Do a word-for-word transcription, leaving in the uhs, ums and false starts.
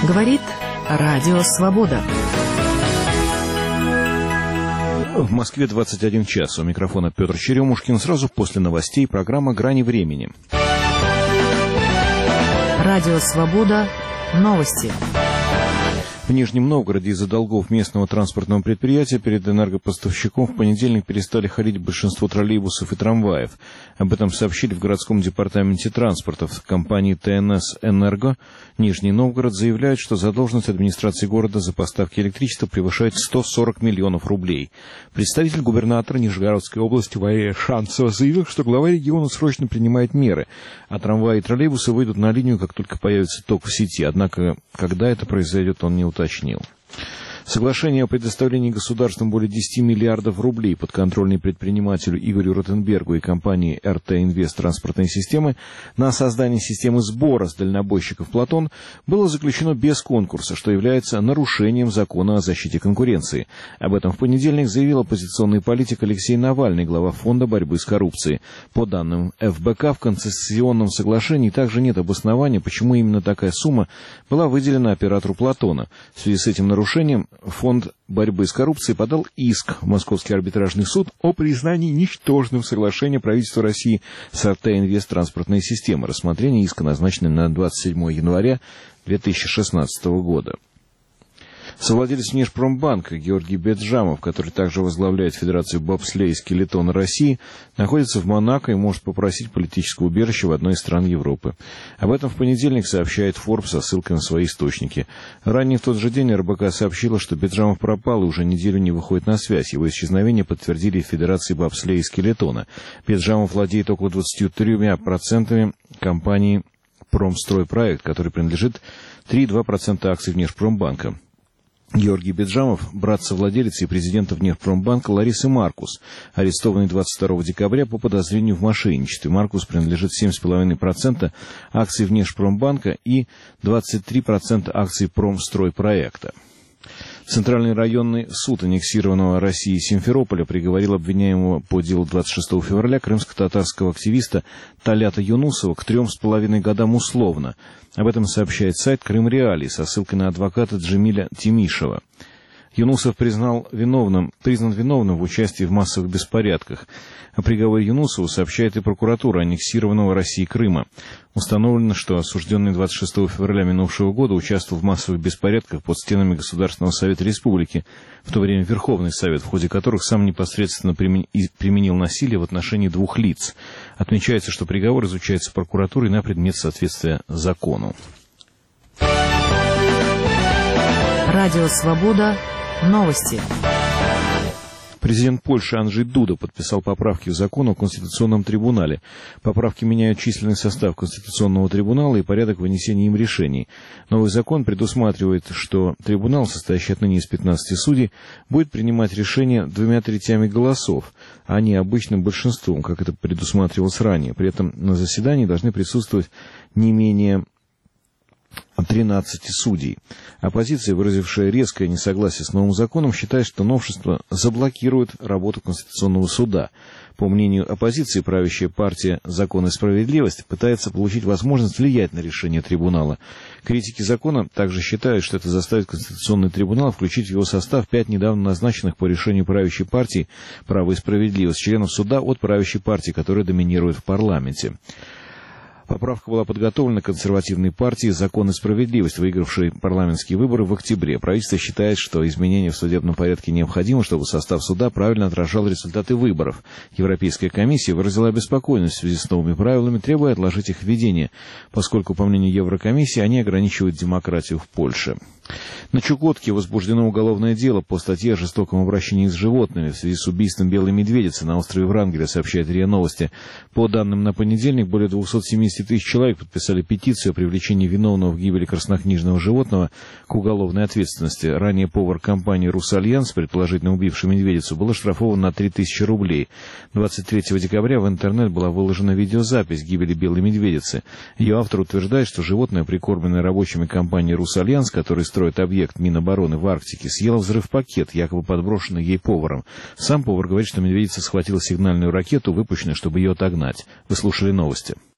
Говорит Радио Свобода. В Москве двадцать один час. У микрофона Петр Черемушкин. Сразу после новостей программа «Грани времени». Радио Свобода. Новости. В Нижнем Новгороде из-за долгов местного транспортного предприятия перед энергопоставщиком в понедельник перестали ходить большинство троллейбусов и трамваев. Об этом сообщили в городском департаменте транспорта. В компании ТНС «Энерго» Нижний Новгород заявляют, что задолженность администрации города за поставки электричества превышает сто сорок миллионов рублей. Представитель губернатора Нижегородской области Валерия Шанцева заявил, что глава региона срочно принимает меры, а трамваи и троллейбусы выйдут на линию, как только появится ток в сети. Однако, когда это произойдет, он не уточнил. Соглашение о предоставлении государством более десяти миллиардов рублей подконтрольной предпринимателю Игорю Ротенбергу и компании эр тэ Инвест транспортные системы на создание системы сбора с дальнобойщиков «Платон» было заключено без конкурса, что является нарушением закона о защите конкуренции. Об этом в понедельник заявил оппозиционный политик Алексей Навальный, глава Фонда борьбы с коррупцией. По данным эф бэ ка, в концессионном соглашении также нет обоснования, почему именно такая сумма была выделена оператору «Платона». В связи с этим нарушением Фонд борьбы с коррупцией подал иск в Московский арбитражный суд о признании ничтожным соглашения правительства России с эр тэ Инвест транспортные системы. Рассмотрение иска назначено на двадцать седьмое января две тысячи шестнадцатого года. Совладелец Внешпромбанка Георгий Беджамов, который также возглавляет Федерацию бобслея и скелетона России, находится в Монако и может попросить политическое убежище в одной из стран Европы. Об этом в понедельник сообщает Forbes со ссылкой на свои источники. Ранее в тот же день эр бэ ка сообщила, что Беджамов пропал и уже неделю не выходит на связь. Его исчезновение подтвердили в Федерации бобслея и скелетона. Беджамов владеет около двадцатью трёмя процентами компании «Промстройпроект», которой принадлежит три целых две десятых процента акций Внешпромбанка. Георгий Беджамов – брат совладелицы и президента Внешпромбанка Ларисы Маркус, арестованный двадцать второго декабря по подозрению в мошенничестве. Маркус принадлежит семь целых пять десятых процента акций Внешпромбанка и двадцать три процента акций Промстройпроекта. Центральный районный суд аннексированного Россией Симферополя приговорил обвиняемого по делу двадцать шестого февраля крымско-татарского активиста Талята Юнусова к трем с половиной годам условно. Об этом сообщает сайт «Крым Реалии» со ссылкой на адвоката Джемиля Тимишева. Юнусов признал виновным, признан виновным в участии в массовых беспорядках. О приговоре Юнусову сообщает и прокуратура аннексированного России Крыма. Установлено, что осужденный двадцать шестого февраля минувшего года участвовал в массовых беспорядках под стенами Государственного совета республики, в то время Верховный совет, в ходе которых сам непосредственно применил насилие в отношении двух лиц. Отмечается, что приговор изучается прокуратурой на предмет соответствия закону. Радио Свобода. Новости. Президент Польши Анджей Дуда подписал поправки в закон о Конституционном трибунале. Поправки меняют численный состав Конституционного трибунала и порядок вынесения им решений. Новый закон предусматривает, что трибунал, состоящий отныне из пятнадцати судей, будет принимать решения двумя третями голосов, а не обычным большинством, как это предусматривалось ранее. При этом на заседании должны присутствовать не менее тринадцати судей. Оппозиция, выразившая резкое несогласие с новым законом, считает, что новшество заблокирует работу Конституционного суда. По мнению оппозиции, правящая партия «Закон и справедливость» пытается получить возможность влиять на решение трибунала. Критики закона также считают, что это заставит Конституционный трибунал включить в его состав пять недавно назначенных по решению правящей партии «Право и справедливость» членов суда от правящей партии, которая доминирует в парламенте. Поправка была подготовлена консервативной партией «Закон и справедливость», выигравшей парламентские выборы в октябре. Правительство считает, что изменения в судебном порядке необходимы, чтобы состав суда правильно отражал результаты выборов. Европейская комиссия выразила обеспокоенность в связи с новыми правилами, требуя отложить их введение, поскольку, по мнению Еврокомиссии, они ограничивают демократию в Польше. На Чукотке возбуждено уголовное дело по статье о жестоком обращении с животными в связи с убийством белой медведицы на острове Врангеля, сообщает РИА Новости. По данным на понедельник, более двухсот семидесяти тысяч человек подписали петицию о привлечении виновного в гибели краснокнижного животного к уголовной ответственности. Ранее повар компании «Русальянс», предположительно убивший медведицу, был оштрафован на три тысячи рублей. двадцать третьего декабря в интернет была выложена видеозапись гибели белой медведицы. Ее автор утверждает, что животное, прикормленное рабочими компании «Русальянс», который строит объект Минобороны в Арктике, съела взрыв-пакет, якобы подброшенный ей поваром. Сам повар говорит, что медведица схватила сигнальную ракету, выпущенную, чтобы ее отогнать. Вы слушали новости.